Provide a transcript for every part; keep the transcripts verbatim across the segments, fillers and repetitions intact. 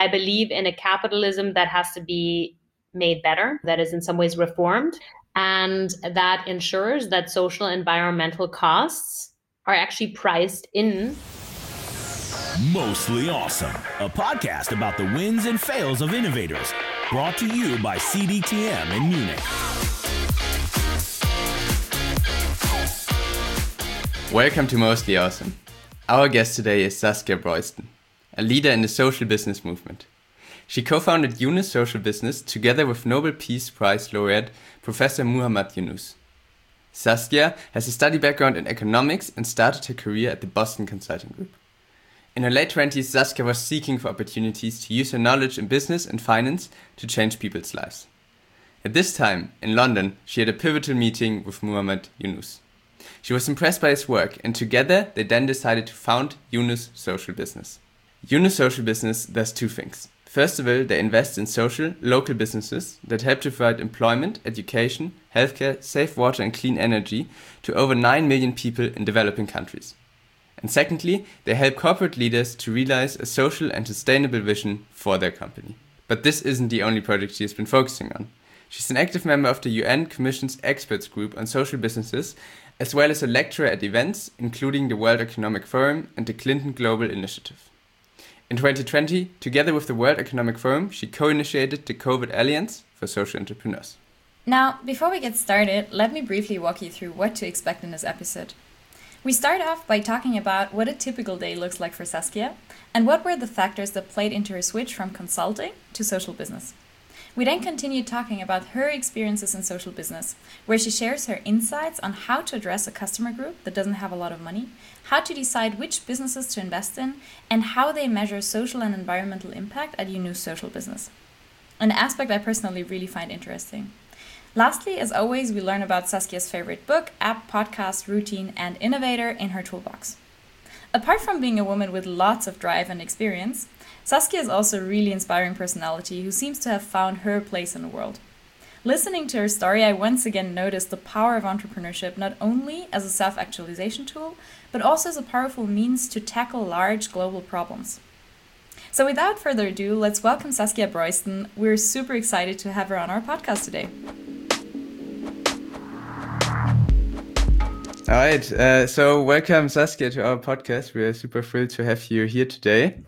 I believe in a capitalism that has to be made better, that is in some ways reformed, and that ensures that social and environmental costs are actually priced in. Mostly Awesome, a podcast about the wins and fails of innovators, brought to you by C D T M in Munich. Welcome to Mostly Awesome. Our guest today is Saskia Breusten, a leader in the social business movement. She co-founded Yunus Social Business together with Nobel Peace Prize laureate Professor Muhammad Yunus. Saskia has a study background in economics and started her career at the Boston Consulting Group. In her late twenties, Saskia was seeking for opportunities to use her knowledge in business and finance to change people's lives. At this time, in London, she had a pivotal meeting with Muhammad Yunus. She was impressed by his work, and together they then decided to found Yunus Social Business. Yunus Social Business does two things. First of all, they invest in social, local businesses that help to provide employment, education, healthcare, safe water and clean energy to over nine million people in developing countries. And secondly, they help corporate leaders to realize a social and sustainable vision for their company. But this isn't the only project she has been focusing on. She's an active member of the U N Commission's Experts Group on Social Businesses, as well as a lecturer at events, including the World Economic Forum and the Clinton Global Initiative. In twenty twenty, together with the World Economic Forum, she co-initiated the COVID Alliance for Social Entrepreneurs. Now, before we get started, let me briefly walk you through what to expect in this episode. We start off by talking about what a typical day looks like for Saskia, and what were the factors that played into her switch from consulting to social business. We then continue talking about her experiences in social business, where she shares her insights on how to address a customer group that doesn't have a lot of money, how to decide which businesses to invest in, and how they measure social and environmental impact at Yunus Social Business. An aspect I personally really find interesting. Lastly, as always, we learn about Saskia's favorite book, app, podcast, routine, and innovator in her toolbox. Apart from being a woman with lots of drive and experience, Saskia is also a really inspiring personality who seems to have found her place in the world. Listening to her story, I once again noticed the power of entrepreneurship not only as a self-actualization tool, but also as a powerful means to tackle large global problems. So without further ado, let's welcome Saskia Breusten. We're super excited to have her on our podcast today. All right, uh, so welcome Saskia to our podcast. We're super thrilled to have you here today.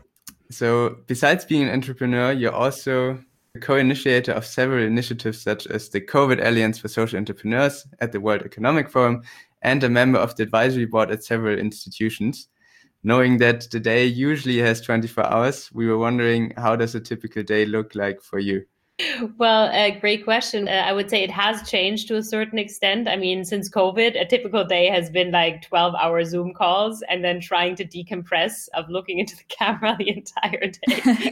So besides being an entrepreneur, you're also a co-initiator of several initiatives such as the COVID Alliance for Social Entrepreneurs at the World Economic Forum and a member of the advisory board at several institutions. Knowing that the day usually has twenty-four hours, we were wondering, how does a typical day look like for you? Well, a great question. Uh, I would say it has changed to a certain extent. I mean, since COVID, a typical day has been like twelve hour Zoom calls and then trying to decompress of looking into the camera the entire day.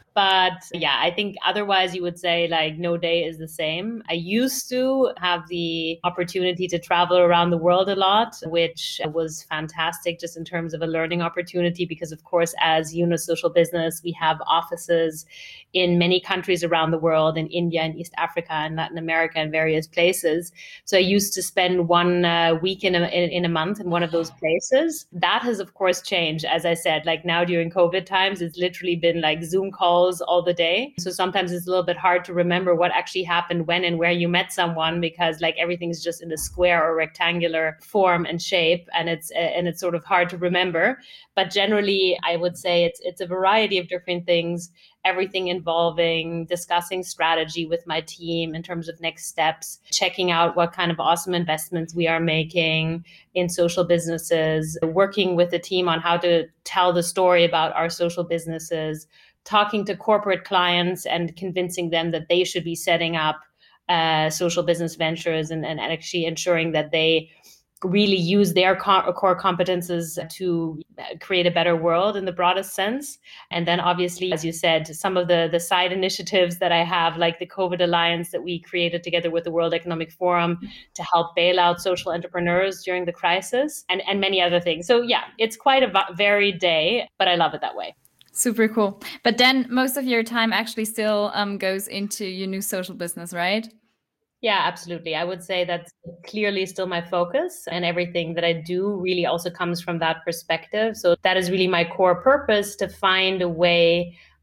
But yeah, I think otherwise you would say like no day is the same. I used to have the opportunity to travel around the world a lot, which was fantastic just in terms of a learning opportunity, because of course, as Yunus Social Business, we have offices in many countries around the world, in India and East Africa and Latin America and various places. So I used to spend one uh, week in a, in, in a month in one of those places. That has, of course, changed. As I said, like now during COVID times, it's literally been like Zoom calls all the day. So sometimes it's a little bit hard to remember what actually happened when and where you met someone, because like everything's just in a square or rectangular form and shape, and it's and it's sort of hard to remember. But generally, I would say it's it's a variety of different things, everything involving discussing strategy with my team in terms of next steps, checking out what kind of awesome investments we are making in social businesses, working with the team on how to tell the story about our social businesses, talking to corporate clients and convincing them that they should be setting up uh, social business ventures and, and actually ensuring that they really use their co- core competences to create a better world in the broadest sense. And then obviously, as you said, some of the, the side initiatives that I have, like the COVID Alliance that we created together with the World Economic Forum to help bail out social entrepreneurs during the crisis, and, and many other things. So yeah, it's quite a varied day, but I love it that way. Super cool. But then most of your time actually still um, goes into your new social business, right? Yeah, absolutely. I would say that's clearly still my focus, and everything that I do really also comes from that perspective. So that is really my core purpose, to find a way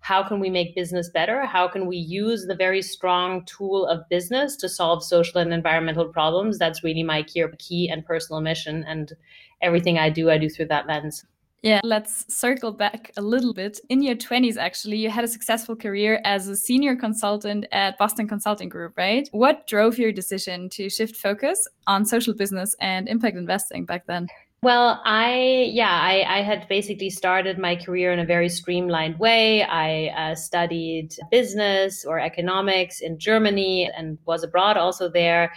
how can we make business better? How can we use the very strong tool of business to solve social and environmental problems? That's really my key and personal mission. And everything I do, I do through that lens. Yeah, let's circle back a little bit. In your twenties, actually, you had a successful career as a senior consultant at Boston Consulting Group, right? What drove your decision to shift focus on social business and impact investing back then? Well, I, yeah, I, I had basically started my career in a very streamlined way. I uh, studied business or economics in Germany and was abroad also there.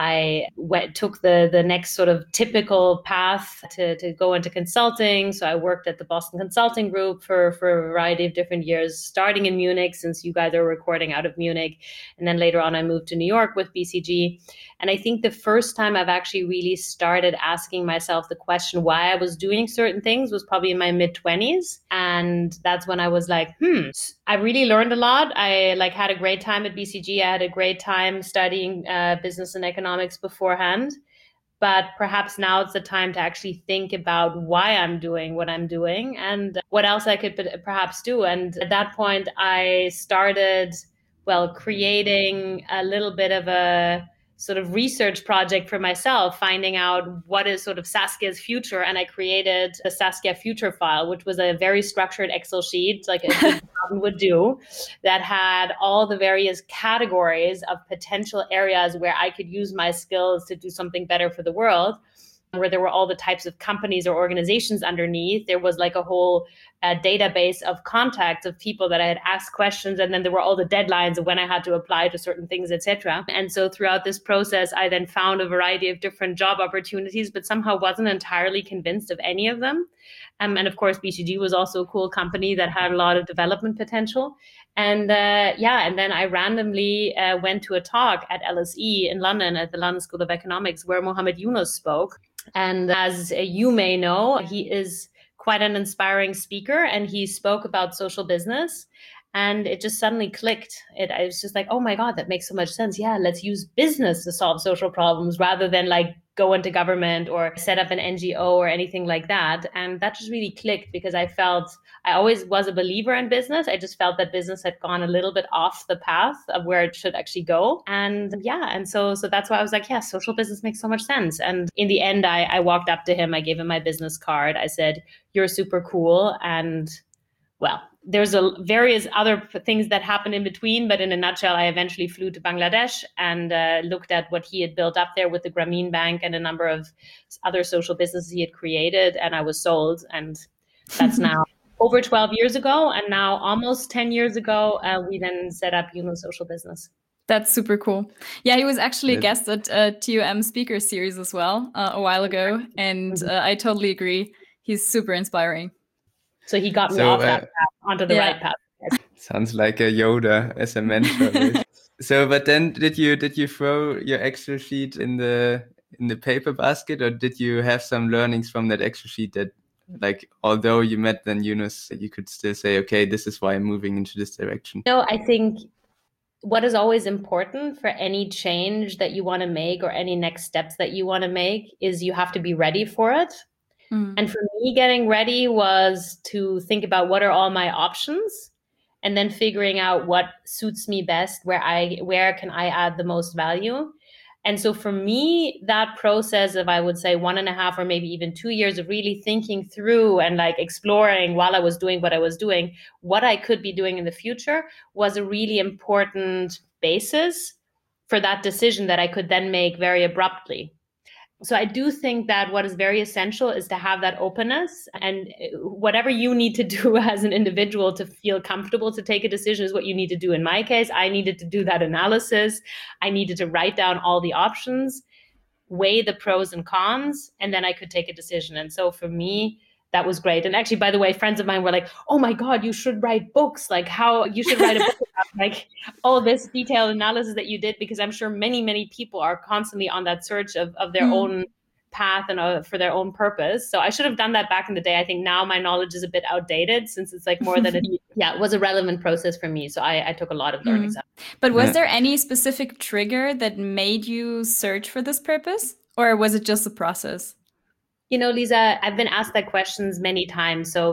I went, took the, the next sort of typical path to, to go into consulting. So I worked at the Boston Consulting Group for, for a variety of different years, starting in Munich, since you guys are recording out of Munich. And then later on, I moved to New York with B C G. And I think the first time I've actually really started asking myself the question why I was doing certain things was probably in my mid twenties. And that's when I was like, hmm, I really learned a lot. I like had a great time at B C G. I had a great time studying uh, business and economics beforehand. But perhaps now it's the time to actually think about why I'm doing what I'm doing and what else I could perhaps do. And at that point, I started, well, creating a little bit of a sort of research project for myself, finding out what is sort of Saskia's future. And I created a Saskia future file, which was a very structured Excel sheet, like a good accountant would do, that had all the various categories of potential areas where I could use my skills to do something better for the world, where there were all the types of companies or organizations underneath. There was like a whole uh, database of contacts of people that I had asked questions, and then there were all the deadlines of when I had to apply to certain things, et cetera. And so throughout this process, I then found a variety of different job opportunities, but somehow wasn't entirely convinced of any of them. Um, and of course, B C G was also a cool company that had a lot of development potential. And uh, yeah, and then I randomly uh, went to a talk at L S E in London at the London School of Economics where Muhammad Yunus spoke. And as you may know, he is quite an inspiring speaker, and he spoke about social business. And it just suddenly clicked. It, I was just like, oh my God, that makes so much sense. Yeah, let's use business to solve social problems rather than like go into government or set up an N G O or anything like that. And that just really clicked because I felt I always was a believer in business. I just felt that business had gone a little bit off the path of where it should actually go. And yeah, and so so that's why I was like, yeah, social business makes so much sense. And in the end, I, I walked up to him. I gave him my business card. I said, you're super cool. And well, there's a various other things that happened in between, but in a nutshell, I eventually flew to Bangladesh and uh, looked at what he had built up there with the Grameen Bank and a number of other social businesses he had created, and I was sold. And that's now over twelve years ago, and now almost ten years ago, uh, we then set up Yunus Social Business. That's super cool. Yeah, he was actually a guest at uh, T U M Speaker Series as well uh, a while ago, and uh, I totally agree. He's super inspiring. So he got me so, off uh, that path onto the yeah. right path. Sounds like a Yoda as a mentor. So, but then did you did you throw your Excel sheet in the in the paper basket, or did you have some learnings from that Excel sheet that, like, although you met then Yunus, you could still say, okay, this is why I'm moving into this direction? No, I think what is always important for any change that you want to make or any next steps that you want to make is you have to be ready for it. Mm. And for me, getting ready was to think about what are all my options and then figuring out what suits me best, where I where can I add the most value. And so for me, that process of, I would say, one and a half or maybe even two years of really thinking through and like exploring while I was doing what I was doing, what I could be doing in the future was a really important basis for that decision that I could then make very abruptly. So I do think that what is very essential is to have that openness, and whatever you need to do as an individual to feel comfortable to take a decision is what you need to do. In my case, I needed to do that analysis. I needed to write down all the options, weigh the pros and cons, and then I could take a decision. And so for me, that was great. And actually, by the way, friends of mine were like, oh my God, you should write books. Like how you should write a book about like all this detailed analysis that you did, because I'm sure many, many people are constantly on that search of, of their mm. own path and uh, for their own purpose. So I should have done that back in the day. I think now my knowledge is a bit outdated since it's like more than a, yeah, it was a relevant process for me. So I, I took a lot of learnings. Mm. But was yeah. there any specific trigger that made you search for this purpose, or was it just a process? You know, Lisa, I've been asked that questions many times. So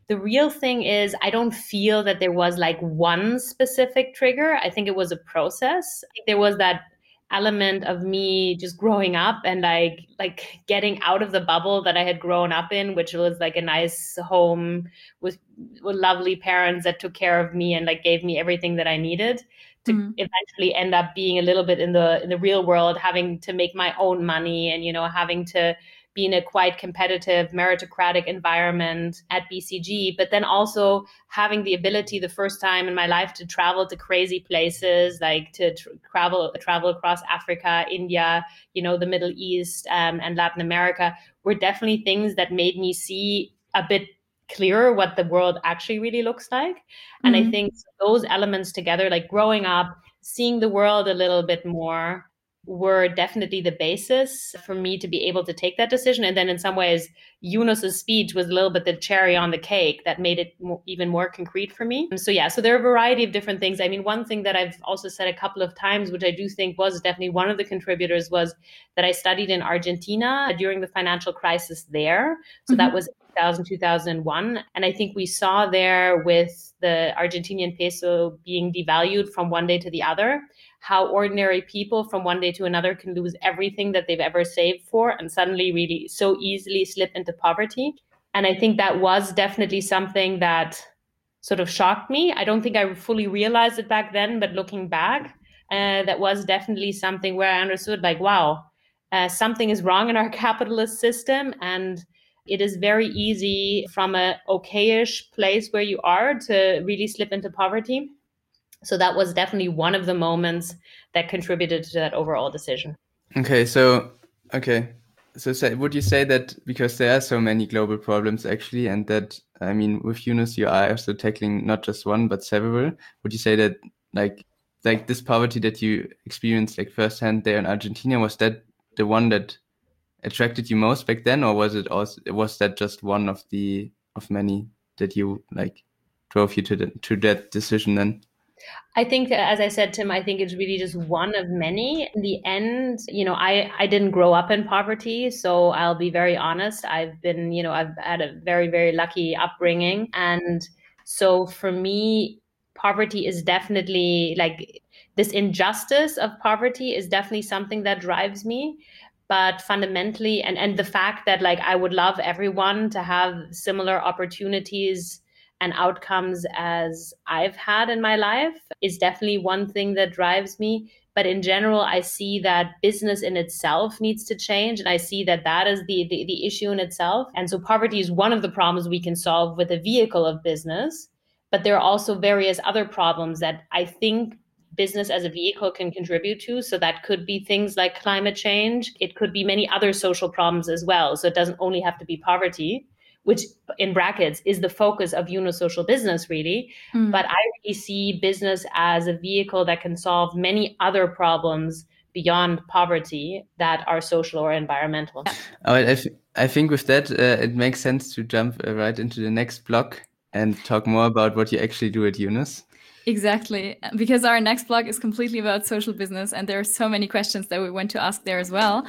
The real thing is, I don't feel that there was like one specific trigger. I think it was a process. I think there was that element of me just growing up and like like getting out of the bubble that I had grown up in, which was like a nice home with, with lovely parents that took care of me and like gave me everything that I needed, to mm. eventually end up being a little bit in the in the real world, having to make my own money and, you know, having to be in a quite competitive, meritocratic environment at B C G, but then also having the ability the first time in my life to travel to crazy places, like to tr- travel travel across Africa, India, you know, the Middle East, um, and Latin America, were definitely things that made me see a bit clearer what the world actually really looks like. Mm-hmm. And I think those elements together, like growing up, seeing the world a little bit more, were definitely the basis for me to be able to take that decision. And then in some ways, Yunus's speech was a little bit the cherry on the cake that made it more, even more concrete for me. So yeah, so there are a variety of different things. I mean, one thing that I've also said a couple of times, which I do think was definitely one of the contributors, was that I studied in Argentina during the financial crisis there. So mm-hmm. that was two thousand, two thousand one. And I think we saw there, with the Argentinian peso being devalued from one day to the other, how ordinary people from one day to another can lose everything that they've ever saved for and suddenly really so easily slip into poverty. And I think that was definitely something that sort of shocked me. I don't think I fully realized it back then, but looking back, uh, that was definitely something where I understood, like, wow, uh, something is wrong in our capitalist system. And it is very easy from a okayish place where you are to really slip into poverty. So that was definitely one of the moments that contributed to that overall decision. Okay, so okay, so say, would you say that because there are so many global problems actually, and that, I mean, with Yunus you are also tackling not just one but several, would you say that like like this poverty that you experienced like firsthand there in Argentina, was that the one that attracted you most back then, or was it also was that just one of the of many that you like drove you to the, to that decision then? I think, as I said, Tim, I think it's really just one of many. In the end, you know, I, I didn't grow up in poverty. So I'll be very honest. I've been, you know, I've had a very, very lucky upbringing. And so for me, poverty is definitely like this injustice of poverty is definitely something that drives me. But fundamentally, and, and the fact that like I would love everyone to have similar opportunities and outcomes as I've had in my life is definitely one thing that drives me. But in general, I see that business in itself needs to change. And I see that that is the, the, the issue in itself. And so poverty is one of the problems we can solve with a vehicle of business. But there are also various other problems that I think business as a vehicle can contribute to. So that could be things like climate change. It could be many other social problems as well. So it doesn't only have to be poverty, which in brackets is the focus of Yunus Social Business, really. Mm. But I really see business as a vehicle that can solve many other problems beyond poverty that are social or environmental. Oh, I, th- I think with that, uh, it makes sense to jump uh, right into the next block and talk more about what you actually do at Yunus. Exactly, because our next blog is completely about social business, and there are so many questions that we want to ask there as well.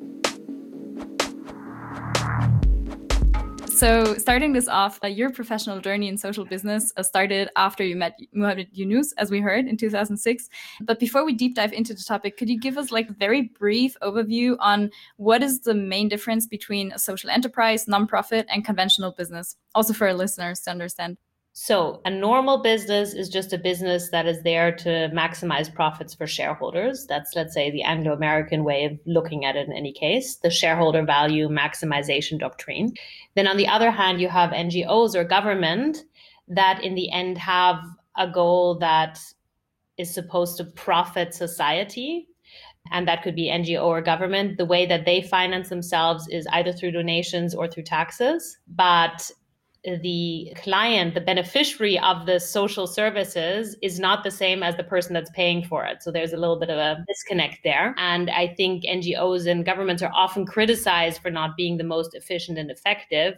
So starting this off, uh, your professional journey in social business uh, started after you met Muhammad Yunus, as we heard, in two thousand six. But before we deep dive into the topic, could you give us like a very brief overview on what is the main difference between a social enterprise, nonprofit, and conventional business? Also for our listeners to understand. So a normal business is just a business that is there to maximize profits for shareholders. That's, let's say, the Anglo-American way of looking at it in any case, the shareholder value maximization doctrine. Then on the other hand, you have N G Os or government that in the end have a goal that is supposed to profit society. And that could be N G O or government. The way that they finance themselves is either through donations or through taxes. But the client, the beneficiary of the social services, is not the same as the person that's paying for it. So there's a little bit of a disconnect there. And I think N G Os and governments are often criticized for not being the most efficient and effective,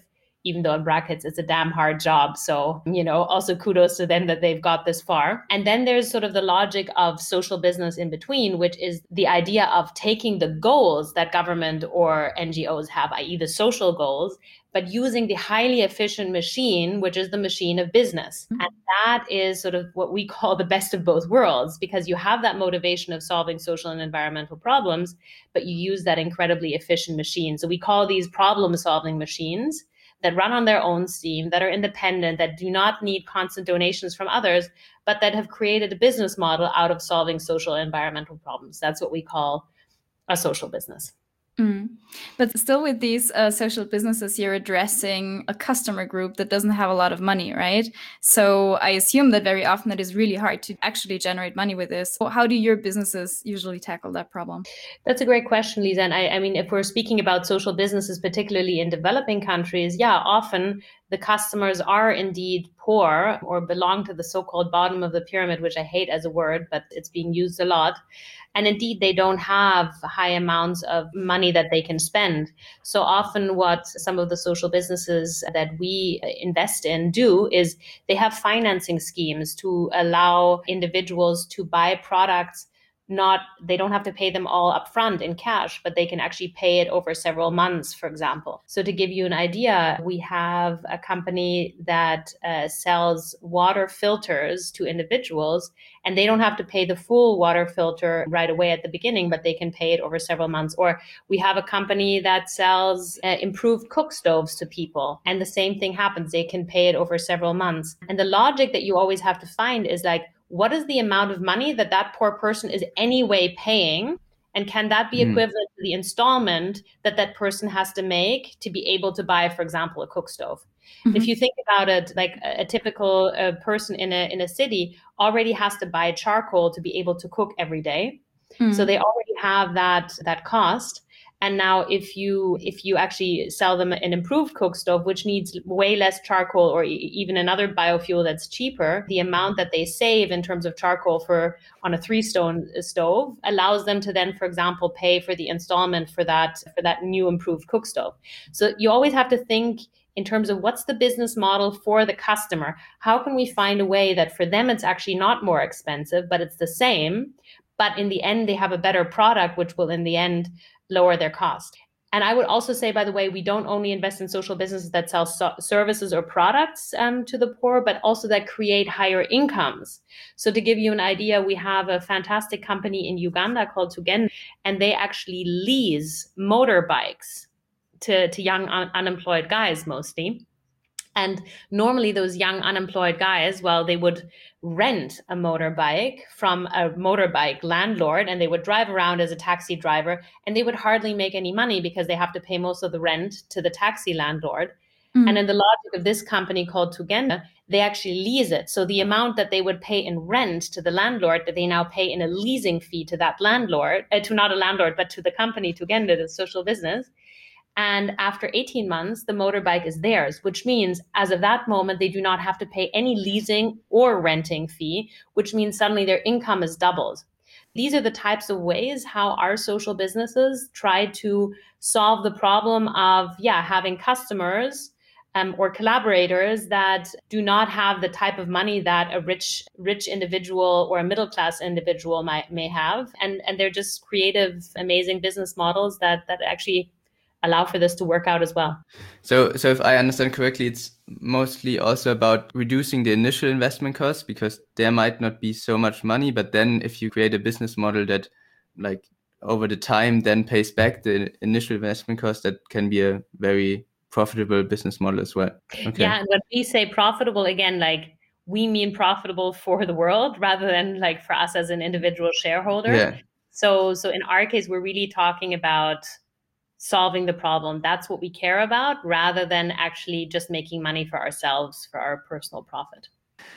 even though in brackets, it's a damn hard job. So, you know, also kudos to them that they've got this far. And then there's sort of the logic of social business in between, which is the idea of taking the goals that government or N G Os have, that is the social goals, but using the highly efficient machine, which is the machine of business. Mm-hmm. And that is sort of what we call the best of both worlds, because you have that motivation of solving social and environmental problems, but you use that incredibly efficient machine. So we call these problem-solving machines that run on their own steam, that are independent, that do not need constant donations from others, but that have created a business model out of solving social and environmental problems. That's what we call a social business. Mm. But still with these uh, social businesses, you're addressing a customer group that doesn't have a lot of money, right? So I assume that very often it is really hard to actually generate money with this. How do your businesses usually tackle that problem? That's a great question, Lisa. And I, I mean, if we're speaking about social businesses, particularly in developing countries, yeah, often the customers are indeed poor or belong to the so-called bottom of the pyramid, which I hate as a word, but it's being used a lot. And indeed, they don't have high amounts of money that they can spend. So often what some of the social businesses that we invest in do is they have financing schemes to allow individuals to buy products. Not, they don't have to pay them all up front in cash, but they can actually pay it over several months, for example. So to give you an idea, we have a company that uh, sells water filters to individuals, and they don't have to pay the full water filter right away at the beginning, but they can pay it over several months. Or we have a company that sells uh, improved cook stoves to people, and the same thing happens. They can pay it over several months. And the logic that you always have to find is like, what is the amount of money that that poor person is anyway paying? And can that be mm. equivalent to the installment that that person has to make to be able to buy, for example, a cook stove? Mm-hmm. If you think about it, like a, a typical uh, person in a in a city already has to buy charcoal to be able to cook every day. Mm. So they already have that that cost. And now if you if you actually sell them an improved cook stove, which needs way less charcoal or e- even another biofuel that's cheaper, the amount that they save in terms of charcoal for on a three stone stove allows them to then, for example, pay for the installment for that for that new improved cook stove. So you always have to think in terms of what's the business model for the customer? How can we find a way that for them it's actually not more expensive, but it's the same, but in the end they have a better product, which will in the end lower their cost. And I would also say, by the way, we don't only invest in social businesses that sell so- services or products um, to the poor, but also that create higher incomes. So to give you an idea, we have a fantastic company in Uganda called Tugende, and they actually lease motorbikes to, to young un- unemployed guys mostly. And normally those young unemployed guys, well, they would rent a motorbike from a motorbike landlord, and they would drive around as a taxi driver, and they would hardly make any money because they have to pay most of the rent to the taxi landlord. Mm. And in the logic of this company called Tugende, they actually lease it. So the amount that they would pay in rent to the landlord, that they now pay in a leasing fee to that landlord, uh, to not a landlord, but to the company Tugende, the social business. And after eighteen months, the motorbike is theirs, which means as of that moment, they do not have to pay any leasing or renting fee, which means suddenly their income is doubled. These are the types of ways how our social businesses try to solve the problem of, yeah, having customers um, or collaborators that do not have the type of money that a rich, rich individual or a middle-class individual might may have. And, and they're just creative, amazing business models that that actually allow for this to work out as well. So, so if I understand correctly, it's mostly also about reducing the initial investment costs, because there might not be so much money, but then if you create a business model that like over the time then pays back the initial investment cost, that can be a very profitable business model as well. Okay. Yeah, and when we say profitable, again, like we mean profitable for the world rather than like for us as an individual shareholder. Yeah. So, so in our case, we're really talking about solving the problem. That's what we care about, rather than actually just making money for ourselves, for our personal profit.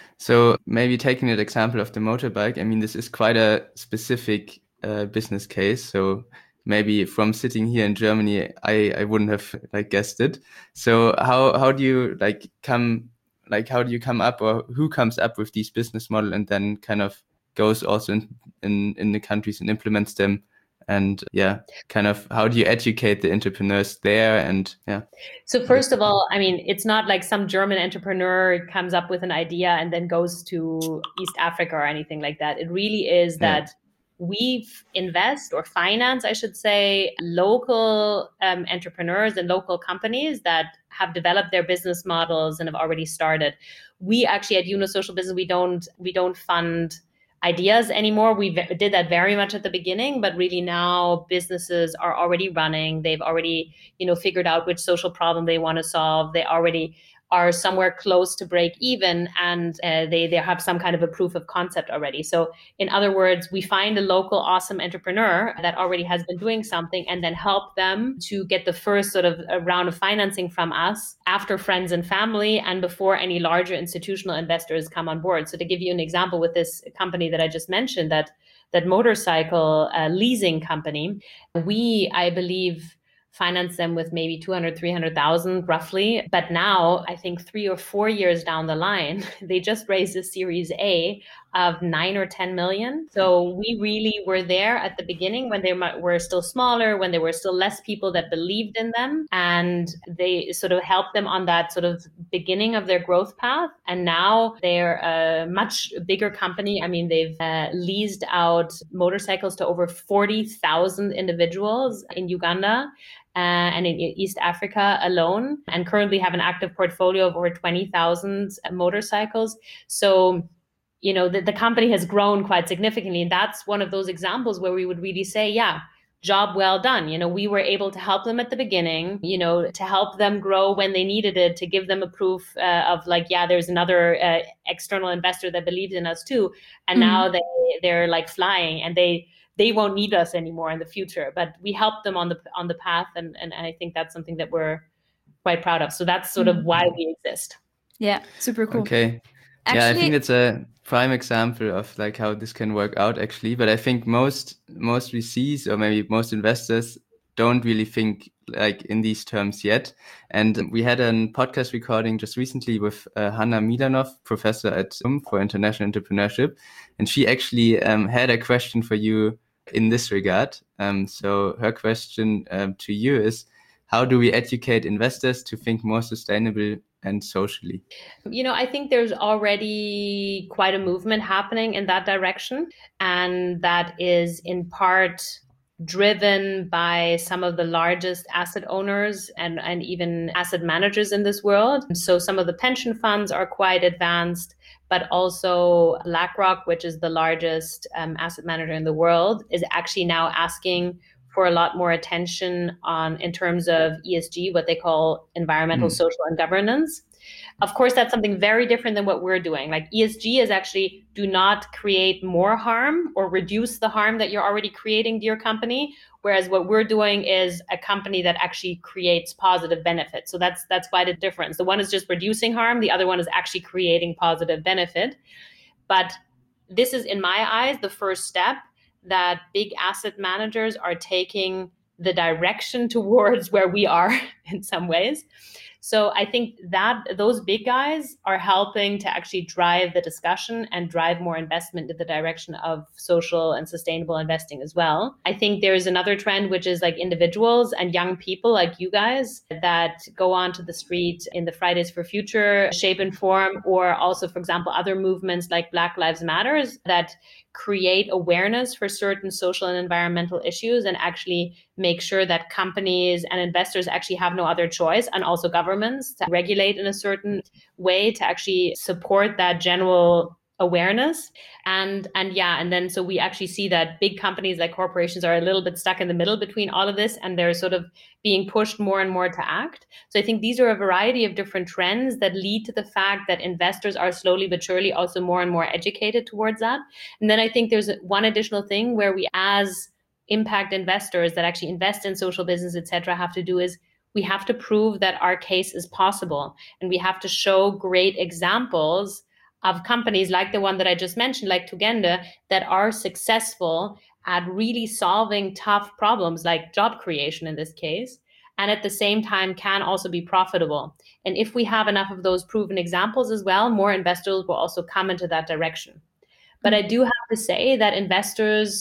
So maybe taking an example of the motorbike, I mean, this is quite a specific uh, business case. So maybe from sitting here in Germany, I, I wouldn't have like guessed it. So how, how do you like come, like, how do you come up, or who comes up with these business model and then kind of goes also in, in, in the countries and implements them And yeah, kind of how do you educate the entrepreneurs there? And yeah. So first of all, I mean, it's not like some German entrepreneur comes up with an idea and then goes to East Africa or anything like that. It really is that yeah. we invest or finance, I should say, local um, entrepreneurs and local companies that have developed their business models and have already started. We actually at Juno Social Business, we don't we don't fund ideas anymore. We did that very much at the beginning, but really now businesses are already running. They've already, you know, figured out which social problem they want to solve. They already are somewhere close to break even, and uh, they, they have some kind of a proof of concept already. So in other words, we find a local awesome entrepreneur that already has been doing something and then help them to get the first sort of a round of financing from us after friends and family and before any larger institutional investors come on board. So to give you an example with this company that I just mentioned, that that motorcycle uh, leasing company, we, I believe, finance them with maybe two hundred, three hundred thousand roughly. But now I think three or four years down the line, they just raised a series A of nine or ten million. So we really were there at the beginning when they were still smaller, when there were still less people that believed in them. And they sort of helped them on that sort of beginning of their growth path. And now they're a much bigger company. I mean, they've uh, leased out motorcycles to over forty thousand individuals in Uganda. Uh, and in East Africa alone, and currently have an active portfolio of over twenty thousand motorcycles. So, you know, the, the company has grown quite significantly. And that's one of those examples where we would really say, yeah, job well done. You know, we were able to help them at the beginning, you know, to help them grow when they needed it, to give them a proof uh, of like, yeah, there's another uh, external investor that believes in us too. And mm-hmm. now they, they're like flying, and they, they won't need us anymore in the future, but we help them on the on the path. And, and I think that's something that we're quite proud of. So that's sort of why we exist. Yeah, super cool. Okay. Actually, yeah, I think it's a prime example of like how this can work out actually. But I think most most V Cs or maybe most investors don't really think like in these terms yet. And we had a podcast recording just recently with uh, Hanna Milanov, professor at U M for International Entrepreneurship. And she actually um, had a question for you in this regard. Um, so her question um, to you is, how do we educate investors to think more sustainable and socially? You know, I think there's already quite a movement happening in that direction. And that is in part driven by some of the largest asset owners and, and even asset managers in this world. So some of the pension funds are quite advanced, but also BlackRock, which is the largest um, asset manager in the world, is actually now asking for a lot more attention on in terms of E S G, what they call environmental, mm. social, and governance. Of course, that's something very different than what we're doing. Like E S G is actually do not create more harm or reduce the harm that you're already creating to your company. Whereas what we're doing is a company that actually creates positive benefits. So that's that's quite a difference. The one is just reducing harm. The other one is actually creating positive benefit. But this is, in my eyes, the first step that big asset managers are taking the direction towards where we are in some ways. So I think that those big guys are helping to actually drive the discussion and drive more investment in the direction of social and sustainable investing as well. I think there's another trend, which is like individuals and young people like you guys that go onto the street in the Fridays for Future shape and form, or also, for example, other movements like Black Lives Matters that create awareness for certain social and environmental issues and actually make sure that companies and investors actually have no other choice, and also governments to regulate in a certain way to actually support that general awareness. And and yeah, and then so we actually see that big companies like corporations are a little bit stuck in the middle between all of this, and they're sort of being pushed more and more to act. So I think these are a variety of different trends that lead to the fact that investors are slowly but surely also more and more educated towards that. And then I think there's one additional thing where we, as impact investors that actually invest in social business, et cetera, have to do is we have to prove that our case is possible, and we have to show great examples of companies like the one that I just mentioned, like Tugende, that are successful at really solving tough problems like job creation in this case, and at the same time can also be profitable. And if we have enough of those proven examples as well, more investors will also come into that direction. But I do have to say that investors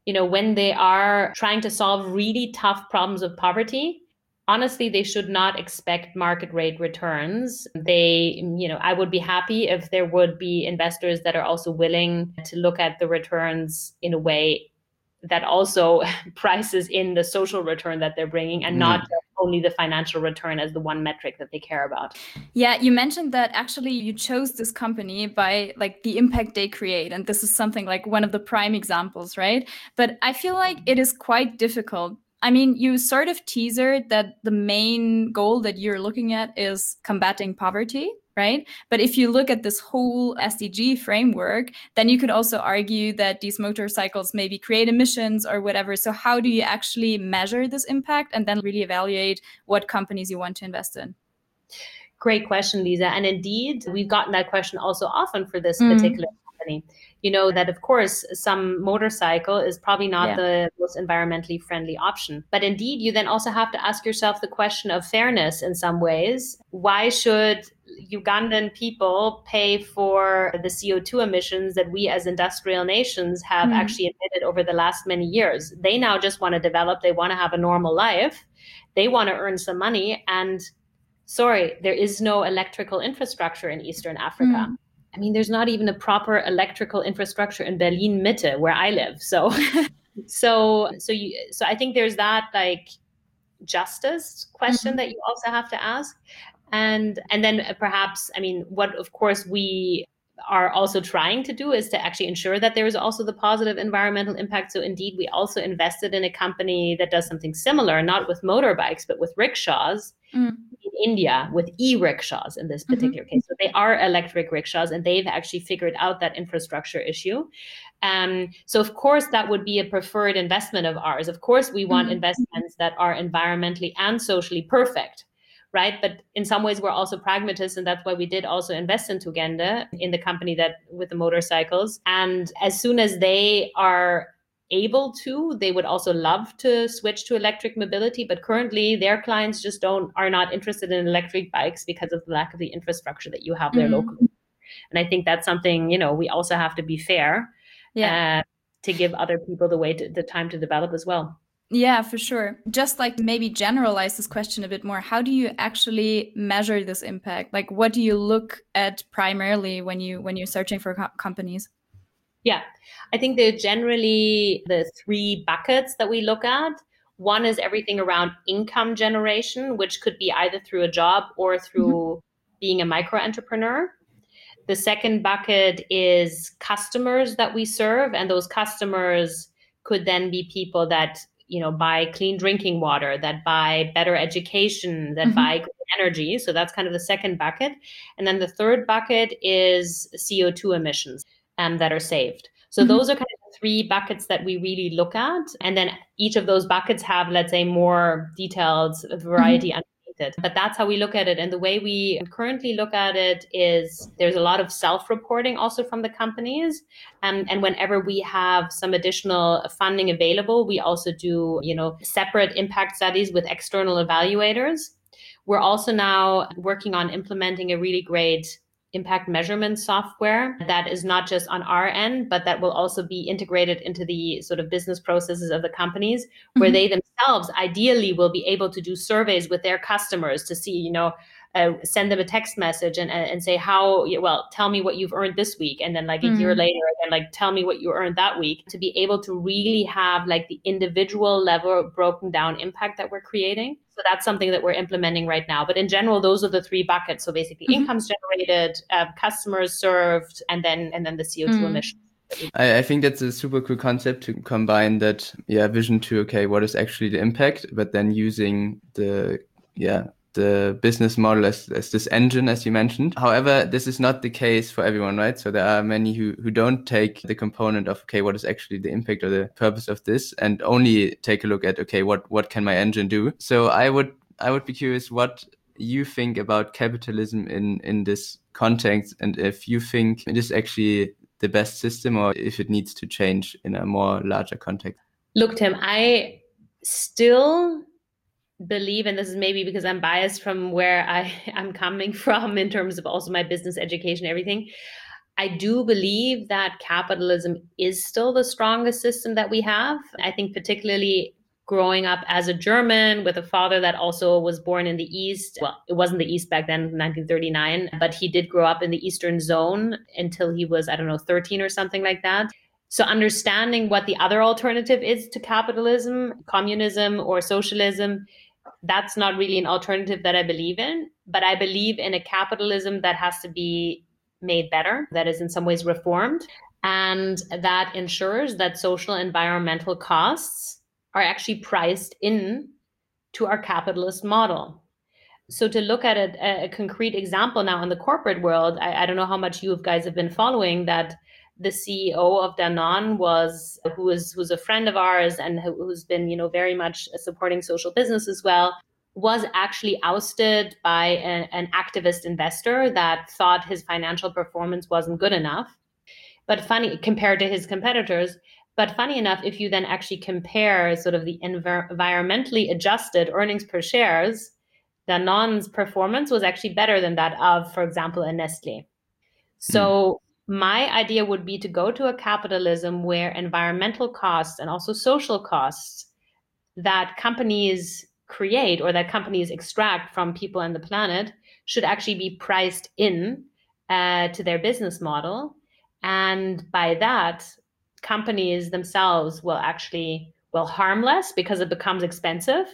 you know, when they are trying to solve really tough problems of poverty, honestly, they should not expect market rate returns. They, you know, I would be happy if there would be investors that are also willing to look at the returns in a way that also prices in the social return that they're bringing, and not Yeah. only the financial return as the one metric that they care about. Yeah, you mentioned that actually you chose this company by like the impact they create. And this is something like one of the prime examples, right? But I feel like it is quite difficult. I mean, you sort of teasered that the main goal that you're looking at is combating poverty, right? But if you look at this whole S D G framework, then you could also argue that these motorcycles maybe create emissions or whatever. So how do you actually measure this impact and then really evaluate what companies you want to invest in? Great question, Lisa. And indeed, we've gotten that question also often for this Mm. particular company. You know, that of course, some motorcycle is probably not Yeah. the most environmentally friendly option. But indeed, you then also have to ask yourself the question of fairness in some ways. Why should Ugandan people pay for the C O two emissions that we as industrial nations have Mm. actually emitted over the last many years? They now just want to develop, they want to have a normal life, they want to earn some money. And sorry, there is no electrical infrastructure in Eastern Africa. Mm. I mean, there's not even a proper electrical infrastructure in Berlin Mitte, where I live. So, so, so you, so I think there's that like justice question Mhm. that you also have to ask, and and then perhaps, I mean, what of course we are also trying to do is to actually ensure that there is also the positive environmental impact. So indeed, we also invested in a company that does something similar, not with motorbikes, but with rickshaws. Mm. In India, with e-rickshaws in this particular mm-hmm. case. So they are electric rickshaws, and they've actually figured out that infrastructure issue. Um, so of course, that would be a preferred investment of ours. Of course, we want mm-hmm. investments that are environmentally and socially perfect, right? But in some ways, we're also pragmatists, and that's why we did also invest in Tugenda, in the company that with the motorcycles. And as soon as they are able to, they would also love to switch to electric mobility, but currently their clients just don't are not interested in electric bikes because of the lack of the infrastructure that you have there mm-hmm. locally. And I think that's something, you know, we also have to be fair, yeah. uh, to give other people the way to, the time to develop as well. Yeah, for sure. Just like maybe generalize this question a bit more. How do you actually measure this impact? Like, what do you look at primarily when you when you're searching for co- companies? Yeah, I think they're generally the three buckets that we look at. One is everything around income generation, which could be either through a job or through mm-hmm. being a micro entrepreneur. The second bucket is customers that we serve, and those customers could then be people that, you know, buy clean drinking water, that buy better education, that mm-hmm. buy green energy. So that's kind of the second bucket. And then the third bucket is C O two emissions um, that are saved. So mm-hmm. those are kind of the three buckets that we really look at. And then each of those buckets have, let's say, more detailed variety mm-hmm. underneath it. But that's how we look at it. And the way we currently look at it is there's a lot of self-reporting also from the companies. Um, and whenever we have some additional funding available, we also do, you know, separate impact studies with external evaluators. We're also now working on implementing a really great impact measurement software that is not just on our end, but that will also be integrated into the sort of business processes of the companies, where mm-hmm. they themselves ideally will be able to do surveys with their customers to see, you know, uh, send them a text message and and say how, well, tell me what you've earned this week. And then like a mm-hmm. year later, and like, tell me what you earned that week, to be able to really have like the individual level broken down impact that we're creating. So that's something that we're implementing right now. But in general, those are the three buckets. So basically mm-hmm. incomes generated, uh, customers served, and then and then the C O two mm-hmm. emissions. I, I think that's a super cool concept to combine that, yeah, vision to, okay, what is actually the impact, but then using the, yeah, the business model as, as this engine, as you mentioned. However, this is not the case for everyone, right? So there are many who, who don't take the component of, okay, what is actually the impact or the purpose of this, and only take a look at, okay, what, what can my engine do? So I would, I would be curious what you think about capitalism in, in this context, and if you think it is actually the best system or if it needs to change in a more larger context. Look, Tim, I still believe, and this is maybe because I'm biased from where I am coming from in terms of also my business education, everything. I do believe that capitalism is still the strongest system that we have. I think particularly growing up as a German with a father that also was born in the East. Well, it wasn't the East back then, nineteen thirty-nine, but he did grow up in the Eastern zone until he was, I don't know, thirteen or something like that. So understanding what the other alternative is to capitalism, communism or socialism, that's not really an alternative that I believe in. But I believe in a capitalism that has to be made better, that is in some ways reformed, and that ensures that social and environmental costs are actually priced in to our capitalist model. So to look at a, a concrete example now in the corporate world, I, I don't know how much you guys have been following that the C E O of Danone was, who is who's a friend of ours and who, who's been, you know, very much supporting social business as well, was actually ousted by a, an activist investor that thought his financial performance wasn't good enough. But funny, compared to his competitors. But funny enough, if you then actually compare sort of the envir- environmentally adjusted earnings per shares, Danone's performance was actually better than that of, for example, a Nestle. So mm. my idea would be to go to a capitalism where environmental costs and also social costs that companies create or that companies extract from people and the planet should actually be priced in uh, to their business model. And by that, companies themselves will actually will harm less because it becomes expensive,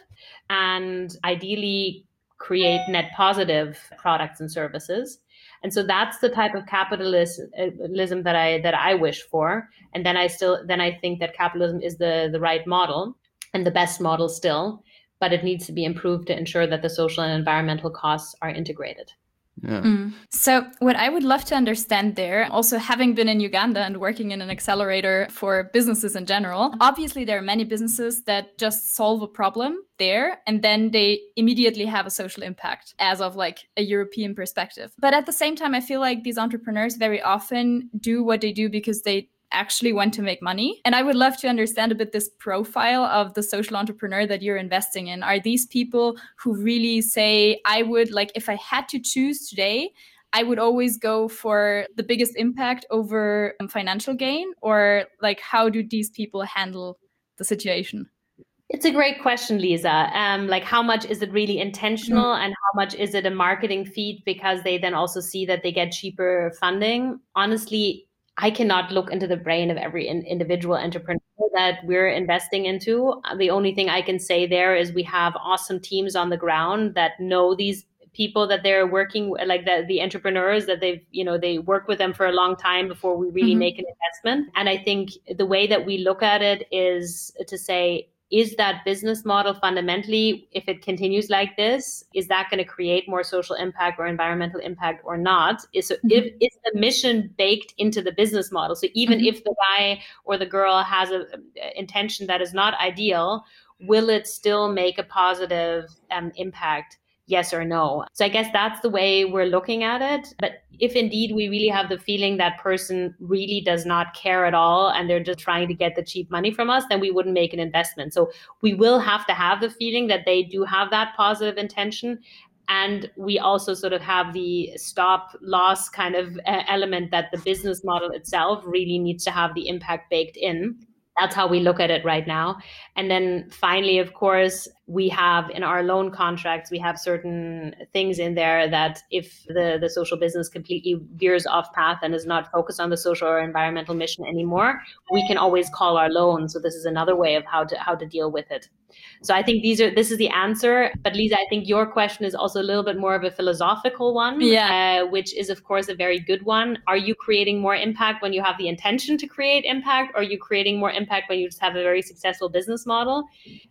and ideally create net positive products and services. And so that's the type of capitalism that I that I wish for. And then I still then I think that capitalism is the the right model and the best model still, but it needs to be improved to ensure that the social and environmental costs are integrated. Yeah. Mm. So what I would love to understand there, also having been in Uganda and working in an accelerator for businesses in general, obviously there are many businesses that just solve a problem there and then they immediately have a social impact as of like a European perspective. But at the same time, I feel like these entrepreneurs very often do what they do because they actually want to make money. And I would love to understand a bit this profile of the social entrepreneur that you're investing in. Are these people who really say, I would, like, if I had to choose today, I would always go for the biggest impact over financial gain? Or like, how do these people handle the situation? It's a great question, Lisa. Um, like, how much is it really intentional mm-hmm. and how much is it a marketing feat because they then also see that they get cheaper funding? Honestly, I cannot look into the brain of every in- individual entrepreneur that we're investing into. The only thing I can say there is we have awesome teams on the ground that know these people that they're working, like the, the entrepreneurs that they've, you know, they work with them for a long time before we really mm-hmm. make an investment. And I think the way that we look at it is to say, is that business model fundamentally, if it continues like this, is that going to create more social impact or environmental impact or not? Is, so mm-hmm. if, is the mission baked into the business model? So even mm-hmm. if the guy or the girl has an intention that is not ideal, will it still make a positive um, impact? Yes or no? So I guess that's the way we're looking at it. But if indeed we really have the feeling that person really does not care at all and they're just trying to get the cheap money from us, then we wouldn't make an investment. So we will have to have the feeling that they do have that positive intention. And we also sort of have the stop loss kind of uh, element that the business model itself really needs to have the impact baked in. That's how we look at it right now. And then finally, of course, we have in our loan contracts, we have certain things in there that if the, the social business completely veers off path and is not focused on the social or environmental mission anymore, we can always call our loan. So this is another way of how to how to deal with it. So I think these are this is the answer. But Lisa, I think your question is also a little bit more of a philosophical one, yeah. uh, which is, of course, a very good one. Are you creating more impact when you have the intention to create impact? Or are you creating more impact when you just have a very successful business model?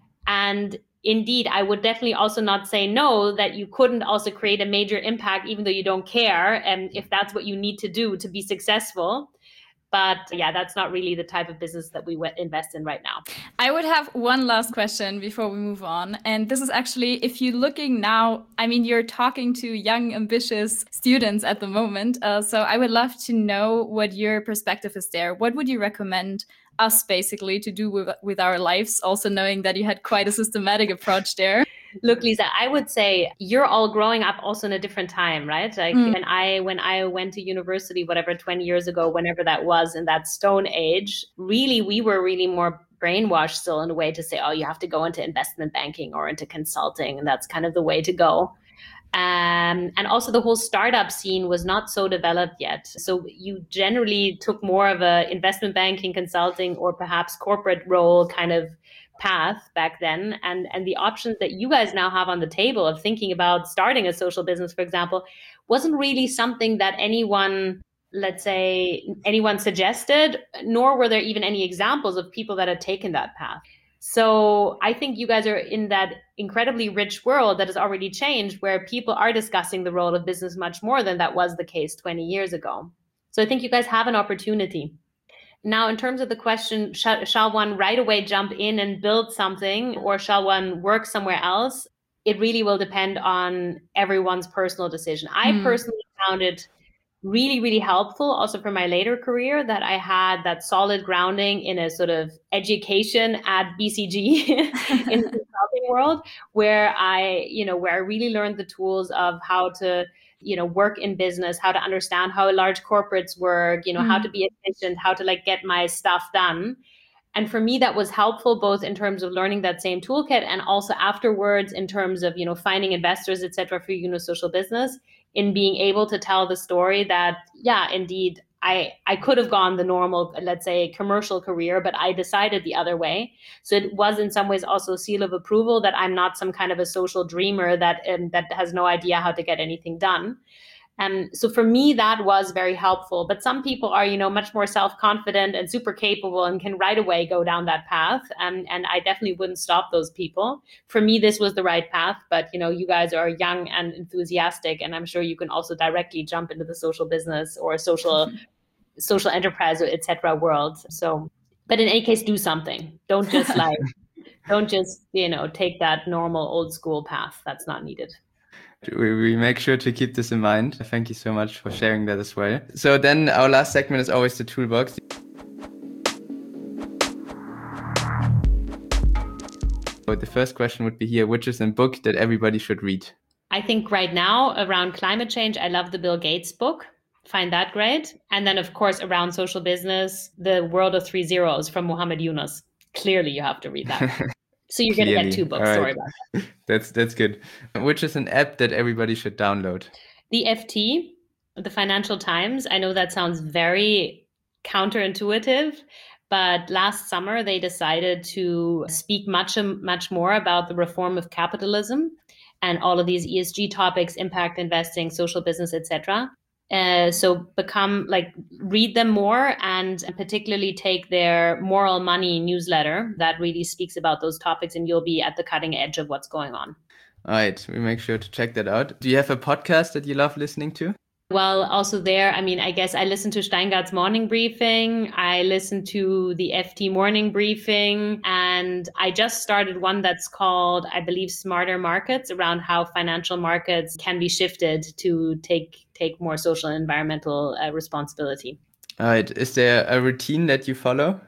And indeed, I would definitely also not say no, that you couldn't also create a major impact, even though you don't care, and if that's what you need to do to be successful. But yeah, that's not really the type of business that we invest in right now. I would have one last question before we move on. And this is actually, if you're looking now, I mean, you're talking to young, ambitious students at the moment. Uh, so I would love to know what your perspective is there. What would you recommend us basically to do with, with our lives? Also knowing that you had quite a systematic approach there. Look, Lisa, I would say you're all growing up also in a different time, right? Like Mm. when I when I went to university, whatever, twenty years ago, whenever that was, in that stone age, really, we were really more brainwashed still in a way to say, oh, you have to go into investment banking or into consulting, and that's kind of the way to go. Um, and also the whole startup scene was not so developed yet. So you generally took more of a investment banking, consulting, or perhaps corporate role kind of path back then. And, and the options that you guys now have on the table of thinking about starting a social business, for example, wasn't really something that anyone, let's say, anyone suggested, nor were there even any examples of people that had taken that path. So I think you guys are in that incredibly rich world that has already changed, where people are discussing the role of business much more than that was the case twenty years ago. So I think you guys have an opportunity. Now, in terms of the question, shall, shall one right away jump in and build something, or shall one work somewhere else? It really will depend on everyone's personal decision. I Mm. personally found it really, really helpful also for my later career that I had that solid grounding in a sort of education at B C G in the consulting world, where I, you know, where I really learned the tools of how to, you know, work in business, how to understand how large corporates work, you know, how to be efficient, how to like get my stuff done. And for me, that was helpful both in terms of learning that same toolkit and also afterwards in terms of, you know, finding investors, et cetera, for Juno Social Business, in being able to tell the story that, yeah, indeed, I, I could have gone the normal, let's say, commercial career, but I decided the other way. So it was in some ways also a seal of approval that I'm not some kind of a social dreamer that um, that has no idea how to get anything done. Um, so for me, that was very helpful. But some people are, you know, much more self-confident and super capable and can right away go down that path. Um, and I definitely wouldn't stop those people. For me, this was the right path. But, you know, you guys are young and enthusiastic, and I'm sure you can also directly jump into the social business or social social enterprise, et cetera world. So, but in any case, do something. Don't just like, don't just, you know, take that normal old school path. That's not needed. We, we make sure to keep this in mind. Thank you so much for sharing that as well. So then our last segment is always the toolbox. So the first question would be here, which is a book that everybody should read? I think right now around climate change, I love the Bill Gates book. Find that great. And then, of course, around social business, The World of Three Zeros from Muhammad Yunus. Clearly, you have to read that. So you're going to get two books. Right. Sorry about that. That's that's good. Which is an app that everybody should download? The F T, the Financial Times. I know that sounds very counterintuitive, but last summer they decided to speak much much more about the reform of capitalism and all of these E S G topics, impact investing, social business, et cetera. Uh, so become like read them more, and particularly take their Moral Money newsletter that really speaks about those topics, and you'll be at the cutting edge of what's going on. All right, we make sure to check that out. Do you have a podcast that you love listening to? Well, also there, I mean, I guess I listen to Steingart's Morning Briefing. I listen to the F T Morning Briefing. And I just started one that's called, I believe, Smarter Markets, around how financial markets can be shifted to take take more social and environmental uh, responsibility. All right. Is there a routine that you follow?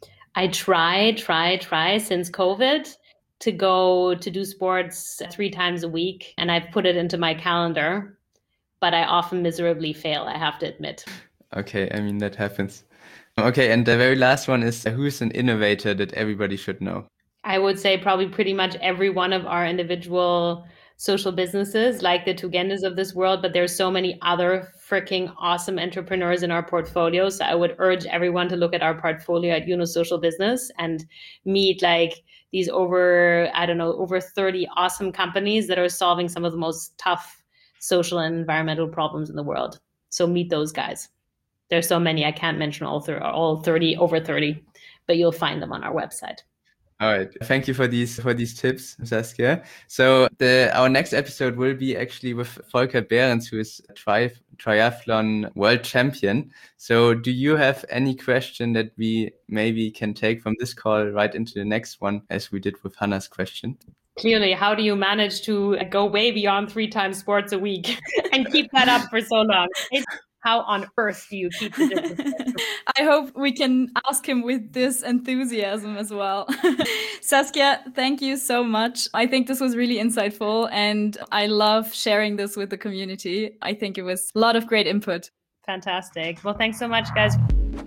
I try, try, try since COVID to go to do sports three times a week. And I've put it into my calendar. But I often miserably fail, I have to admit. Okay, I mean, that happens. Okay, and the very last one is, who's an innovator that everybody should know? I would say probably pretty much every one of our individual social businesses, like the Tugendas of this world, but there's so many other freaking awesome entrepreneurs in our portfolio. So I would urge everyone to look at our portfolio at Juno Social Business and meet like these over, I don't know, over thirty awesome companies that are solving some of the most tough social and environmental problems in the world. So meet those guys. There's so many, I can't mention all, th- all thirty, over thirty, but you'll find them on our website. All right. Thank you for these for these tips, Saskia. So the our next episode will be actually with Volker Behrens, who is a tri- triathlon world champion. So do you have any question that we maybe can take from this call right into the next one, as we did with Hannah's question? Clearly, how do you manage to go way beyond three times sports a week and keep that up for so long? It's how on earth do you keep the business? I hope we can ask him with this enthusiasm as well. Saskia, thank you so much. I think this was really insightful and I love sharing this with the community. I think it was a lot of great input. Fantastic. Well, thanks so much, guys.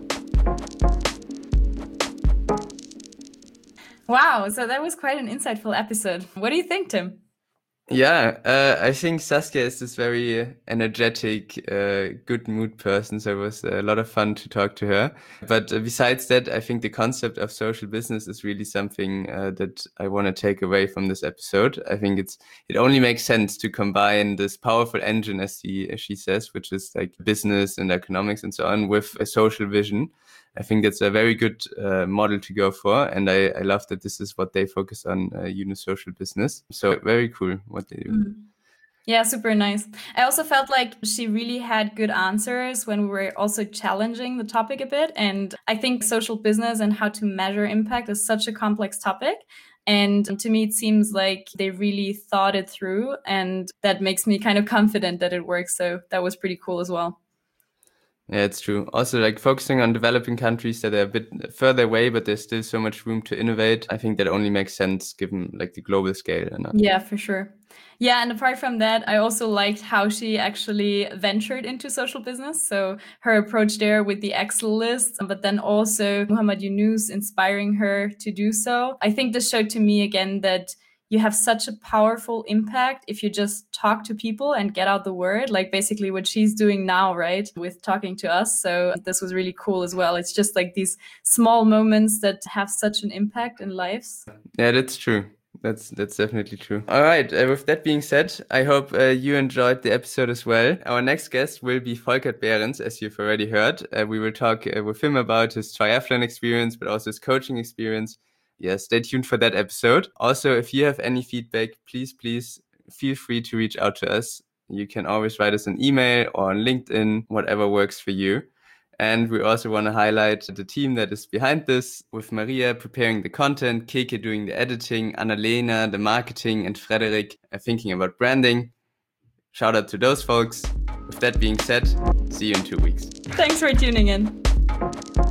Wow, so that was quite an insightful episode. What do you think, Tim? Yeah, uh, I think Saskia is this very uh, energetic, uh, good mood person. So it was a lot of fun to talk to her. But uh, besides that, I think the concept of social business is really something uh, that I want to take away from this episode. I think it's it only makes sense to combine this powerful engine, as she, as she says, which is like business and economics and so on, with a social vision. I think that's a very good uh, model to go for. And I, I love that this is what they focus on, uh, Yunus Social Business. So very cool what they do. Mm. Yeah, super nice. I also felt like she really had good answers when we were also challenging the topic a bit. And I think social business and how to measure impact is such a complex topic. And to me, it seems like they really thought it through. And that makes me kind of confident that it works. So that was pretty cool as well. Yeah, it's true. Also, like focusing on developing countries that are a bit further away, but there's still so much room to innovate. I think that only makes sense given like the global scale. And yeah, for sure. Yeah, and apart from that, I also liked how she actually ventured into social business. So her approach there with the Excel list, but then also Muhammad Yunus inspiring her to do so. I think this showed to me again that you have such a powerful impact if you just talk to people and get out the word, like basically what she's doing now, right, with talking to us. So this was really cool as well. It's just like these small moments that have such an impact in lives. Yeah, that's true. That's that's definitely true. All right. Uh, with that being said, I hope uh, you enjoyed the episode as well. Our next guest will be Volkert Behrens, as you've already heard. Uh, we will talk uh, with him about his triathlon experience, but also his coaching experience. Yeah, stay tuned for that episode. Also, if you have any feedback, please, please feel free to reach out to us. You can always write us an email or on LinkedIn, whatever works for you. And we also want to highlight the team that is behind this, with Maria preparing the content, Keke doing the editing, Annalena the marketing, and Frederik uh, thinking about branding. Shout out to those folks. With that being said, see you in two weeks. Thanks for tuning in.